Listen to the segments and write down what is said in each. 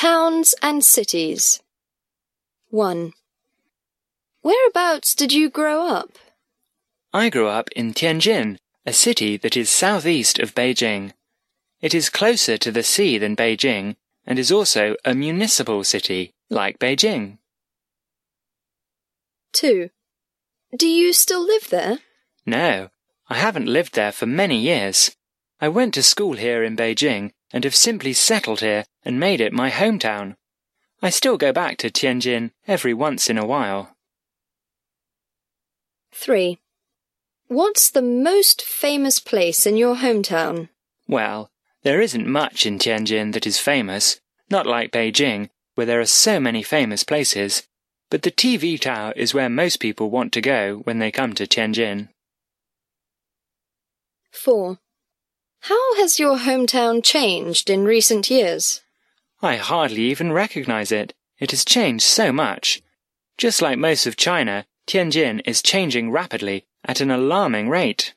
Towns and cities. 1. Whereabouts did you grow up? I grew up in Tianjin, a city that is southeast of Beijing. It is closer to the sea than Beijing and is also a municipal city, like Beijing. 2. Do you still live there? No, I haven't lived there for many years. I went to school here in Beijing and have simply settled here and made it my hometown. I still go back to Tianjin every once in a while. 3. What's the most famous place in your hometown? Well, there isn't much in Tianjin that is famous, not like Beijing, where there are so many famous places, but the TV tower is where most people want to go when they come to Tianjin. 4. How has your hometown changed in recent years? I hardly even recognize it. It has changed so much. Just like most of China, Tianjin is changing rapidly at an alarming rate.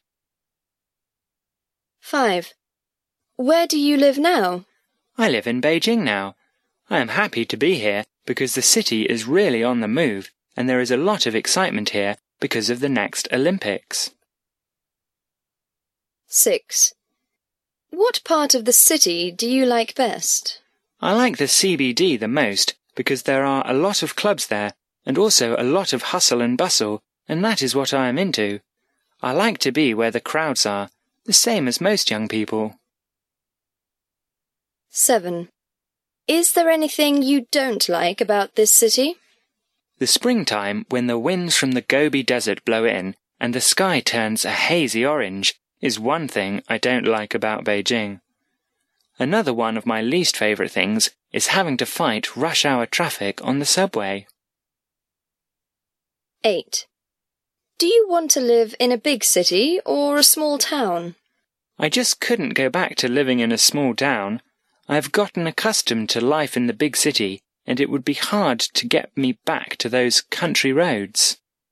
5. Where do you live now? I live in Beijing now. I am happy to be here because the city is really on the move and there is a lot of excitement here because of the next Olympics. 6. What part of the city do you like best? I like the CBD the most because there are a lot of clubs there and also a lot of hustle and bustle, and that is what I am into. I like to be where the crowds are, the same as most young people. 7. Is there anything you don't like about this city? The springtime, when the winds from the Gobi Desert blow in and the sky turns a hazy orange, is one thing I don't like about Beijing. Another one of my least favourite things is having to fight rush hour traffic on the subway. 8. Do you want to live in a big city or a small town? I just couldn't go back to living in a small town. I have gotten accustomed to life in the big city, and it would be hard to get me back to those country roads.